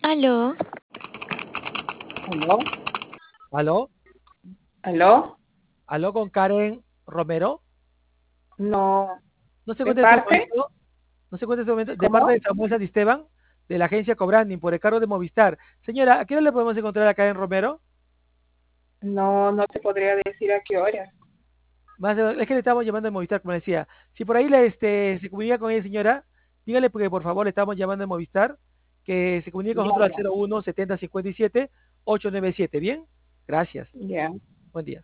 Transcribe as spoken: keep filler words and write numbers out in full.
Aló, ¿Aló? ¿Aló? ¿Aló? ¿Aló con Karen Romero? No. ¿No se ¿De encuentra en este parte? momento? ¿No se encuentra en este momento? De parte ¿Cómo? de Samuel Santisteban, de la agencia Cobranding, por el cargo de Movistar. Señora, ¿a qué hora le podemos encontrar a Karen Romero? No, no te podría decir a qué hora. Más de- es que le estamos llamando de Movistar, como le decía. Si por ahí le, este, se comunica con ella, señora, dígale porque por favor le estamos llamando de Movistar, que se comunique con Ya, nosotros al ya, cero uno setenta cincuenta y siete ocho nueve siete. ¿Bien? Gracias. ya. Buen día.